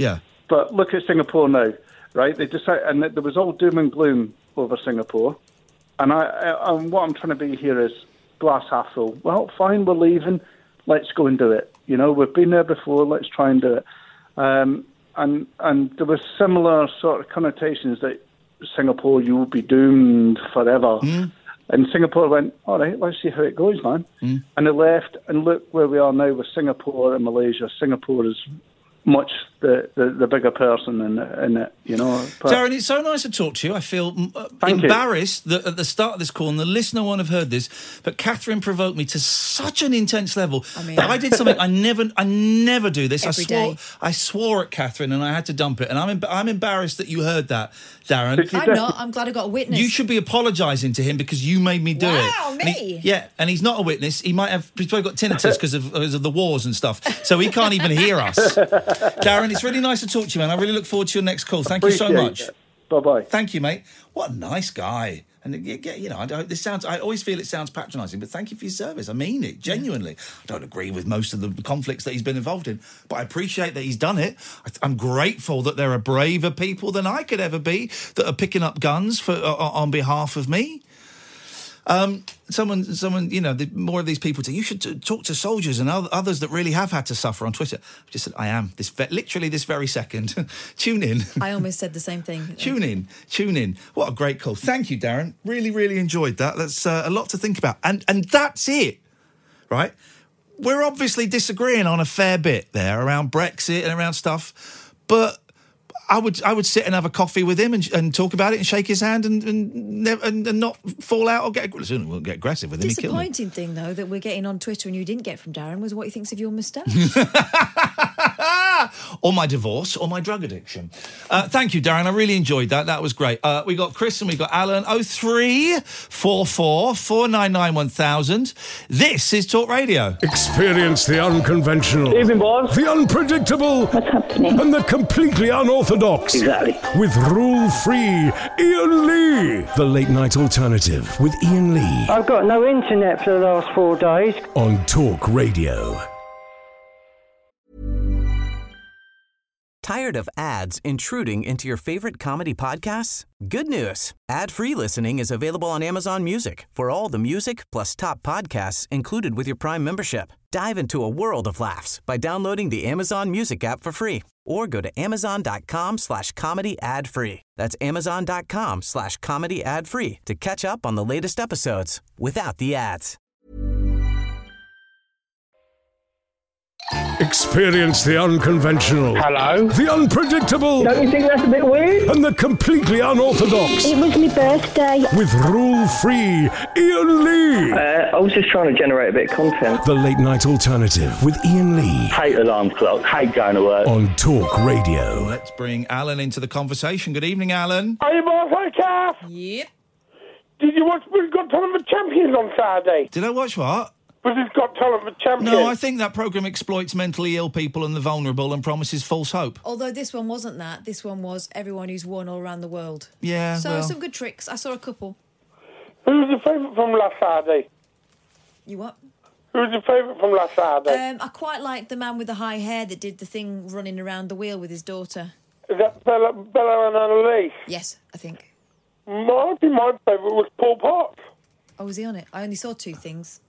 But look at Singapore now, right? They decided, and there was all doom and gloom over Singapore. And I, I, and what I'm trying to be here is glass half full. Well, fine, we're leaving. Let's go and do it. You know, we've been there before. Let's try and do it. Um, and and there were similar sort of connotations that Singapore, you will be doomed forever. Mm. And Singapore went, all right, let's see how it goes, man. Mm. And they left, and look where we are now with Singapore and Malaysia. Singapore is much the, the, the bigger person in, in it, you know. But Darren, it's so nice to talk to you. I feel uh, embarrassed that at the start of this call, and the listener won't have heard this, but Catherine provoked me to such an intense level I mean, that I did something I never I never do this. Every I swore day. I swore at Catherine and I had to dump it. And I'm, em- I'm embarrassed that you heard that, Darren. I'm not. I'm glad I got a witness. You should be apologising to him because you made me do wow, it. Wow, me? He, yeah, and he's not a witness. He might have, he's probably got tinnitus because of, because of the wars and stuff. So he can't even hear us. Darren, it's really nice to talk to you, man. I really look forward to your next call. Thank Appreciate you so much. It. Bye-bye. Thank you, mate. What a nice guy. And, you know, I don't, this sounds, I always feel it sounds patronising, but thank you for your service. I mean it, genuinely. I don't agree with most of the conflicts that he's been involved in, but I appreciate that he's done it. I, I'm grateful that there are braver people than I could ever be that are picking up guns for uh, on behalf of me. Um, someone, someone, you know, the, more of these people say, you should t- talk to soldiers and others that really have had to suffer on Twitter. I just said, I am, this ve- literally this very second. Tune in. I almost said the same thing. Tune in, tune in. What a great call. Thank you, Darren. Really, really enjoyed that. That's uh, a lot to think about. And and that's it, right? We're obviously disagreeing on a fair bit there around Brexit and around stuff, but I would I would sit and have a coffee with him and, and talk about it and shake his hand and and, and, and not fall out or get aggressive. We'll get aggressive with him. Disappointing thing though that we're getting on Twitter and you didn't get from Darren was what he thinks of your moustache. Or my divorce, or my drug addiction. Uh, thank you, Darren. I really enjoyed that. That was great. Uh, we got Chris and we got Alan. oh three four four, four nine nine, one thousand. This is Talk Radio. Experience the unconventional. Evening, boss. The unpredictable. What's happening? And the completely unorthodox. Exactly. With rule-free Ian Lee. The Late Night Alternative with Ian Lee. I've got no internet for the last four days. On Talk Radio. Tired of ads intruding into your favorite comedy podcasts? Good news. Ad-free listening is available on Amazon Music for all the music plus top podcasts included with your Prime membership. Dive into a world of laughs by downloading the Amazon Music app for free or go to amazon.com slash comedy ad free. That's amazon.com slash comedy ad free to catch up on the latest episodes without the ads. Experience the unconventional. Hello. The unpredictable. Don't you think that's a bit weird? And the completely unorthodox. It was my birthday. With rule-free Ian Lee. Uh, I was just trying to generate a bit of content. The Late Night Alternative with Ian Lee. Hate alarm clock, hate going to work. On Talk Radio. Let's bring Alan into the conversation. Good evening, Alan. Hey, boss. Hey, Kath. Yep. Did you watch Britain's Got Talent for Champions on Saturday? Did I watch what? Britain's Got Talent for Champions. No, I think that programme exploits mentally ill people and the vulnerable and promises false hope. Although this one wasn't that. This one was everyone who's won all around the world. Yeah, So well. some good tricks. I saw a couple. Who was your favourite from last Saturday? You what? Who was your favourite from last Saturday? Um, I quite liked the man with the high hair that did the thing running around the wheel with his daughter. Is that Bella, Bella and Annalise? Yes, I think. My, I think my favourite was Paul Potts. Oh, was he on it? I only saw two things.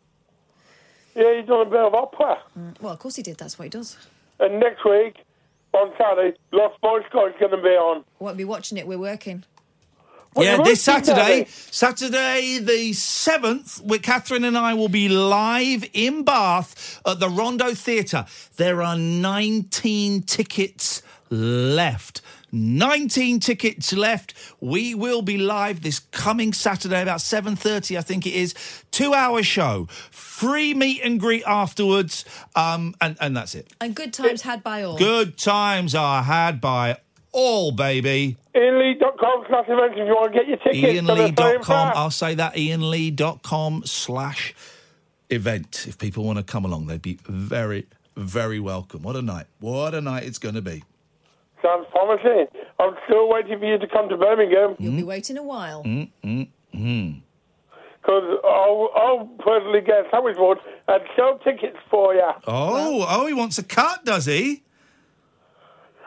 Yeah, he's done a bit of opera. Mm, well, of course he did. That's what he does. And next week, on Saturday, Lost Boys Scott's going to be on. I won't be watching it. We're working. What, yeah, you this watching Saturday, Saturday the seventh, with Catherine and I will be live in Bath at the Rondo Theatre. There are nineteen tickets left. nineteen tickets left. We will be live this coming Saturday about seven thirty, I think it is. Two-hour show. Free meet and greet afterwards. Um, and, and that's it. And good times had by all. Good times are had by all, baby. Ian Lee dot com slash events if you want to get your tickets. Ian for the Lee dot same com. price. I'll say that. Ian Lee dot com slash event. If people want to come along, they'd be very, very welcome. What a night. What a night it's going to be. Sounds promising. I'm still waiting for you to come to Birmingham. You'll be waiting a while. Mm, mm, mm. Because I'll, I'll personally get a sandwich board and sell tickets for you. Oh, oh, he wants a cut, does he? Uh,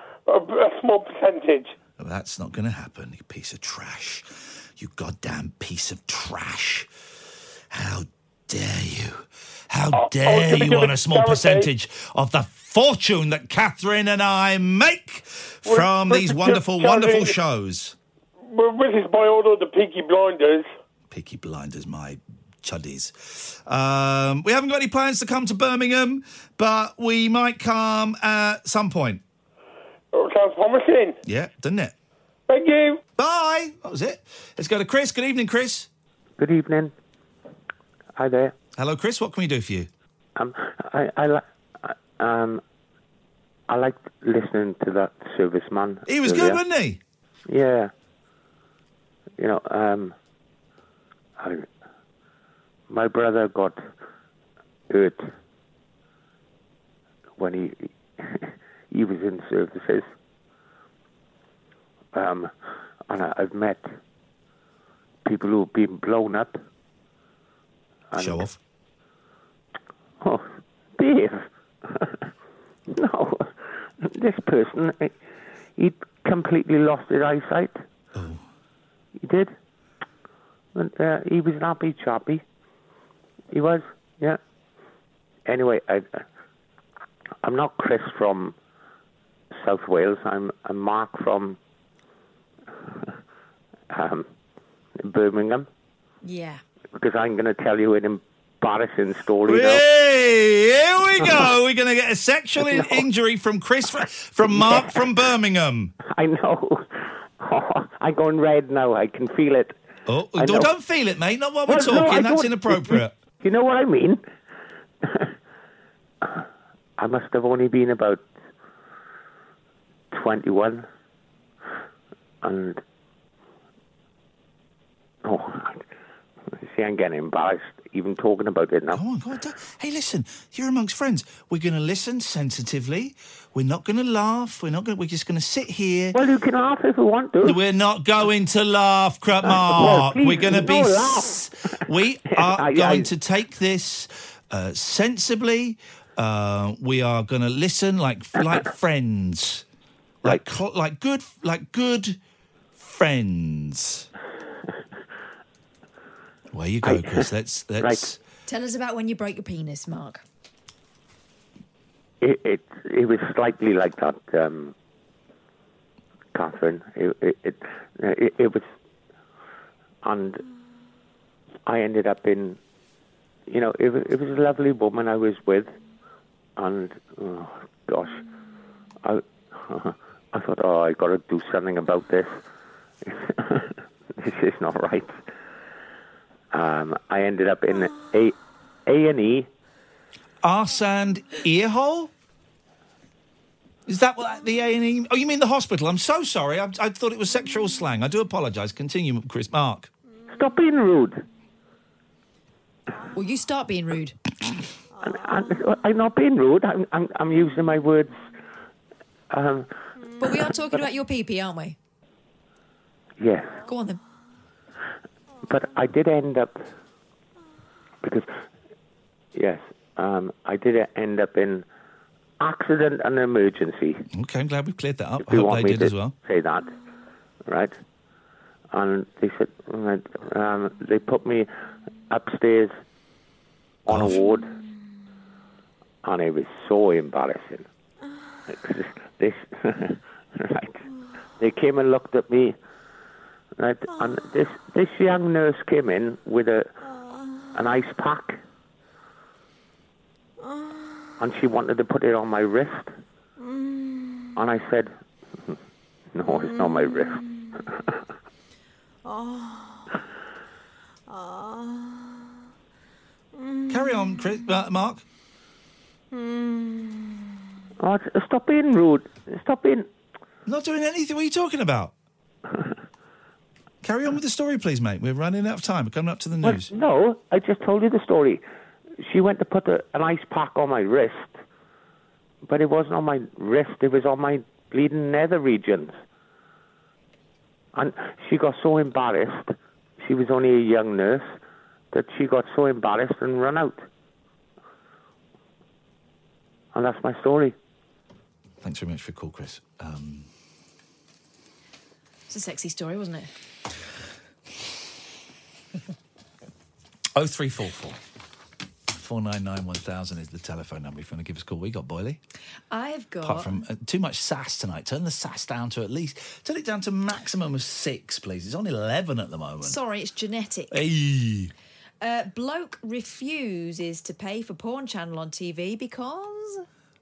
a small percentage. Oh, that's not going to happen, you piece of trash. You goddamn piece of trash. How dare you? How Oh, dare oh, to you give on a a small charity. percentage of the fortune that Catherine and I make from Well, these but- wonderful, charity- wonderful shows? Well, this is by order of the Peaky Blinders. Peaky Blinders, my chuddies. Um, we haven't got any plans to come to Birmingham, but we might come at some point. Oh, sounds promising. Yeah, doesn't it? Thank you. Bye. That was it. Let's go to Chris. Good evening, Chris. Good evening. Hi there. Hello, Chris. What can we do for you? Um, I, I like, um, I like listening to that serviceman. He was earlier. good, wasn't he? Yeah. You know, um, I, my brother got hurt when he he was in services. Um, and I, I've met people who've been blown up. And, Show off. Oh, Dave. No, this person, he completely lost his eyesight. Oh. He did. And uh, he was an happy chappy. He was, yeah. Anyway, I, I'm not Chris from South Wales. I'm, I'm Mark from um, Birmingham. Yeah. Because I'm going to tell you an embarrassing story now. Hey, here we go. We're going to get a sexual in- injury from Chris, fr- from Mark Yeah. from Birmingham. I know. Oh, I'm going red now. I can feel it. Oh, I don't, know. don't feel it, mate. Not while we're Well, no, talking. I That's don't- inappropriate. You know what I mean? I must have only been about twenty-one. And... Oh, see, I'm getting embarrassed even talking about it now. Go on, go on. don't- Hey, listen, you're amongst friends. We're going to listen sensitively. We're not going to laugh. We're not going. We're just going to sit here. Well, you can laugh if you want to. We're not going to laugh, Crap Well, Mark. please, We're going to be. no s- we are I- I- going to take this uh, sensibly. Uh, we are going to listen like like friends, like cl- like good like good friends. Where you go, Chris? Let's let's. Right. Tell us about when you broke your penis, Mark. It, it it was slightly like that, um, Catherine. It it, it it it was, and I ended up in, you know, it was it was a lovely woman I was with, and oh gosh, I I thought, oh, I got to do something about this. This is not right. Um, I ended up in a A and E. Arse and ear hole? Is that what the A and E? Oh, you mean the hospital? I'm so sorry. I, I thought it was sexual slang. I do apologise. Continue, Chris. Mark. Stop being rude. Well, you start being rude. I'm, I'm, I'm not being rude. I'm, I'm, I'm using my words. Um, But we are talking about your pee-pee, aren't we? yes, Go on then. but I did end up because yes, um, I did end up in accident and emergency. Okay, I'm glad we've cleared that up. If I you hope want they me did to as well. say that, right? And they said right, um, they put me upstairs on a ward, and it was so embarrassing. This, right? They came and looked at me, right? And this this young nurse came in with a an ice pack, and she wanted to put it on my wrist, and I said, "No, it's not my wrist." Carry on, Chris. Uh, Mark. Oh, stop being rude. Stop being. Not doing anything. What are you talking about? Carry on with the story, please, mate. We're running out of time. We're coming up to the Well, news. no, I just told you the story. She went to put a, an ice pack on my wrist, but it wasn't on my wrist. It was on my bleeding nether regions. And she got so embarrassed. She was only a young nurse that she got so embarrassed and ran out. And that's my story. Thanks very much for your call, Chris. Um, It's a sexy story, wasn't it? oh three four four four nine nine one thousand is the telephone number if you want to give us a call. We got Boyley. I've got... Apart from uh, too much sass tonight. Turn the sass down to at least... Turn it down to maximum of six, please. It's on eleven at the moment. Sorry, it's genetic. Hey. Uh, bloke refuses to pay for porn channel on T V because...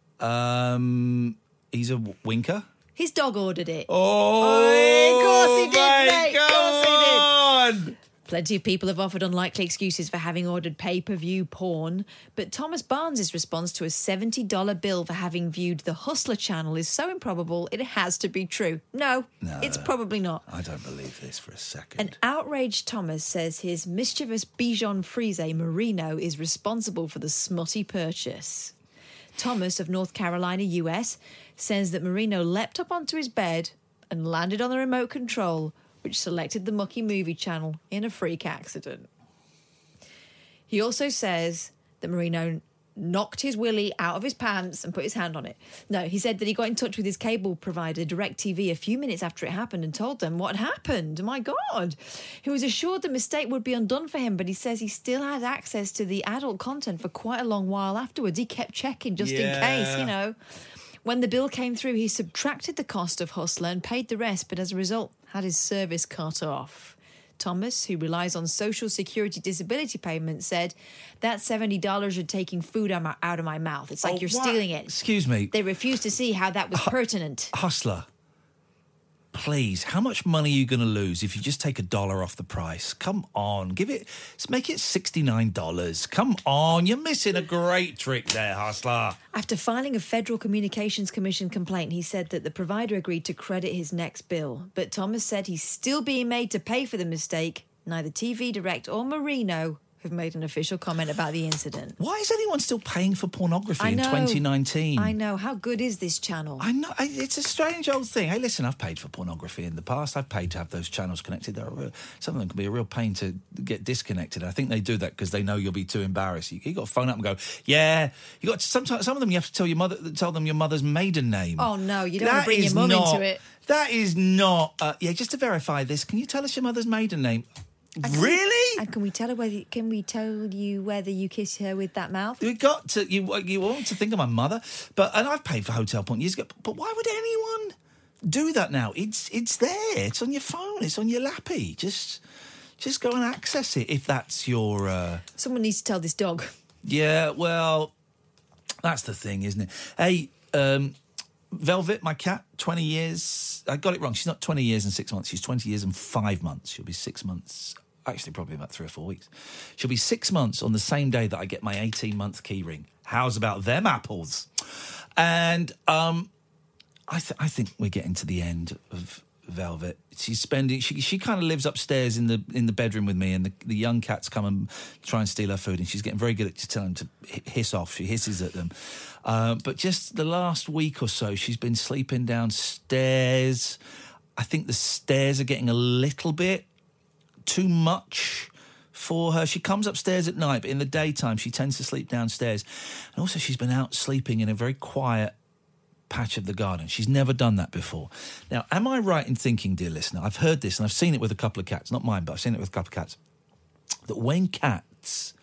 Um, he's a w- winker. His dog ordered it. Oh, oh of course he did, mate, mate. Of course he did. Plenty of people have offered unlikely excuses for having ordered pay-per-view porn, but Thomas Barnes' response to a seventy dollars bill for having viewed the Hustler channel is so improbable it has to be true. No, No. it's probably not. I don't believe this for a second. An outraged Thomas says his mischievous Bichon Frise Merino is responsible for the smutty purchase. Thomas of North Carolina, U S, says that Merino leapt up onto his bed and landed on the remote control, which selected the Mucky Movie channel in a freak accident. He also says that Merino knocked his willy out of his pants and put his hand on it. No, he said that he got in touch with his cable provider, DirecTV, a few minutes after it happened and told them what had happened. My God. He was assured the mistake would be undone for him, but he says he still had access to the adult content for quite a long while afterwards. He kept checking just Yeah. in case, you know. When the bill came through, he subtracted the cost of Hustler and paid the rest, but as a result, had his service cut off. Thomas, who relies on Social Security disability payments, said, "That seventy dollars are taking food out of my mouth. It's like Oh, you're what? stealing it." Excuse me. They refused to see how that was pertinent. Hustler, please, how much money are you going to lose if you just take a dollar off the price? Come on, give it, let's make it sixty-nine dollars. Come on, you're missing a great trick there, Hustler. After filing a Federal Communications Commission complaint, he said that the provider agreed to credit his next bill. But Thomas said he's still being made to pay for the mistake. Neither T V Direct or Merino have made an official comment about the incident. Why is anyone still paying for pornography I in know. twenty nineteen? I know. How good is this channel? I know. I- It's a strange old thing. Hey, listen, I've paid for pornography in the past. I've paid to have those channels connected. They're a real, some of them can be a real pain to get disconnected. I think they do that because they know you'll be too embarrassed. You, you got to phone up and go, yeah. You got to, sometimes some of them you have to tell your mother, tell them your mother's maiden name. Oh, no, you don't want That to bring your is mum not- into it. That is not. Uh, yeah, just to verify this, can you tell us your mother's maiden name? And can Really? We, and can we tell her whether? Can we tell you whether you kiss her with that mouth? We got to you. You want to think of my mother, but and I've paid for hotel point years ago. But why would anyone do that now? It's it's there. It's on your phone. It's on your lappy. Just just go and access it if that's your. Uh... Someone needs to tell this dog. Yeah, well, that's the thing, isn't it? Hey, um, Velvet, my cat, twenty years. I got it wrong. She's not twenty years and six months. She's twenty years and five months. She'll be six months. Actually, probably about three or four weeks. She'll be six months on the same day that I get my eighteen-month key ring. How's about them apples? And um, I, th- I think we're getting to the end of Velvet. She's spending. She she kind of lives upstairs in the in the bedroom with me, and the, the young cats come and try and steal her food, and she's getting very good at just telling them to hiss off. She hisses at them. Uh, but just the last week or so, she's been sleeping downstairs. I think the stairs are getting a little bit too much for her. She comes upstairs at night, but in the daytime she tends to sleep downstairs. And also she's been out sleeping in a very quiet patch of the garden. She's never done that before. Now, am I right in thinking, dear listener, I've heard this and I've seen it with a couple of cats, not mine, but I've seen it with a couple of cats, that when cats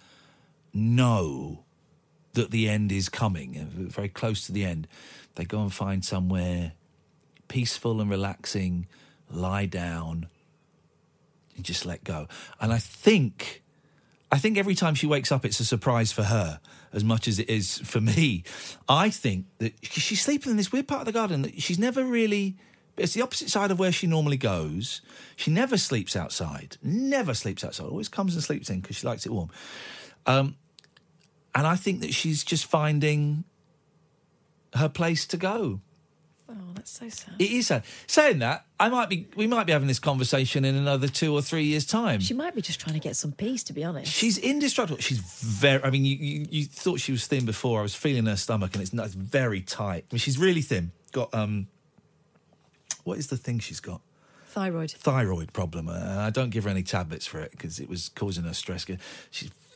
know that the end is coming, very close to the end, they go and find somewhere peaceful and relaxing, lie down, and just let go. And I think, I think every time she wakes up, it's a surprise for her as much as it is for me. I think that she's sleeping in this weird part of the garden that she's never really... It's the opposite side of where she normally goes. She never sleeps outside. Never sleeps outside. Always comes and sleeps in because she likes it warm. Um, and I think that she's just finding her place to go. Oh, that's so sad. It is sad. Saying that, I might be. We might be having this conversation in another two or three years' time. She might be just trying to get some peace, to be honest. She's indestructible. She's very... I mean, you, you, you thought she was thin before. I was feeling her stomach, and it's, not, it's very tight. I mean, she's really thin. Got... um. What is the thing she's got? Thyroid. Thyroid problem. Uh, I don't give her any tablets for it because it was causing her stress. She's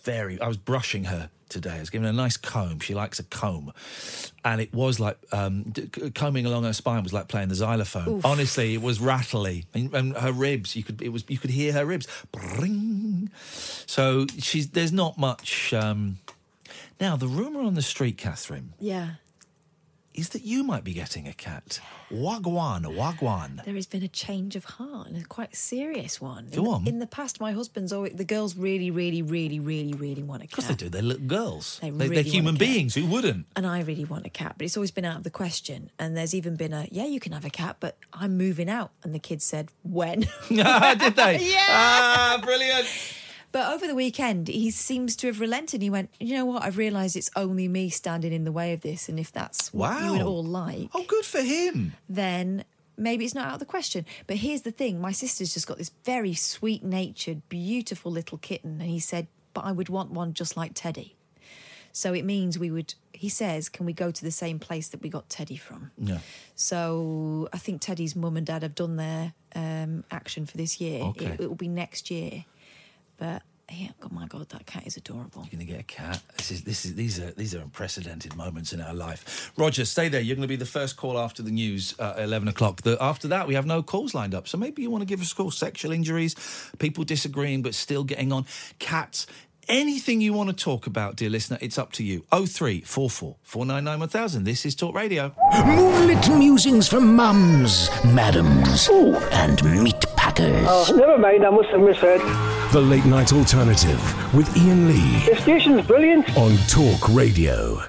very... I was brushing her today. I was giving her a nice comb. She likes a comb. And it was like... Um, d- combing along her spine was like playing the xylophone. Oof. Honestly, it was rattly. And, and her ribs, you could it was you could hear her ribs. Bring. So she's there's not much... Um... Now, the rumour on the street, Catherine... Yeah. ...is that you might be getting a cat. Wagwan, wagwan. There has been a change of heart, and a quite serious one. Go in, on. In the past, my husband's always... The girls really, really, really, really, really want a cat. Of course they do. They're little girls. They They, really they're human want a cat. beings. Who wouldn't? And I really want a cat, but it's always been out of the question. And there's even been a, yeah, you can have a cat, but I'm moving out. And the kids said, when? Did they? Yeah. Ah, brilliant. But over the weekend, he seems to have relented. He went, you know what? I've realised it's only me standing in the way of this. And if that's what Wow. you would all like... Oh, good for him. Then maybe it's not out of the question. But here's the thing. My sister's just got this very sweet-natured, beautiful little kitten. And he said, but I would want one just like Teddy. So it means we would... He says, can we go to the same place that we got Teddy from? Yeah. So I think Teddy's mum and dad have done their um, action for this year. Okay. It, it will be next year. But yeah, oh my God, that cat is adorable. You're going to get a cat. This is this is these are these are unprecedented moments in our life. Roger, stay there. You're going to be the first call after the news uh, at eleven o'clock. The, after that, we have no calls lined up. So maybe you want to give us a call. Sexual injuries, people disagreeing but still getting on. Cats. Anything you want to talk about, dear listener, it's up to you. oh three four four, four nine nine, one thousand. This is Talk Radio. Moonlit musings from mums, madams, and meat packers. Oh, never mind, I must have misheard. The Late Night Alternative with Ian Lee The station's brilliant. on Talk Radio.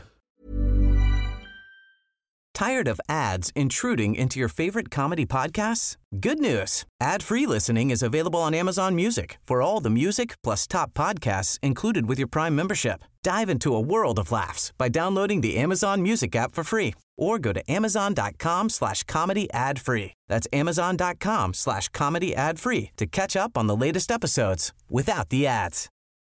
Tired of ads intruding into your favorite comedy podcasts? Good news. Ad-free listening is available on Amazon Music for all the music plus top podcasts included with your Prime membership. Dive into a world of laughs by downloading the Amazon Music app for free or go to amazon.com slash comedy ad free. That's amazon.com slash comedy ad free to catch up on the latest episodes without the ads.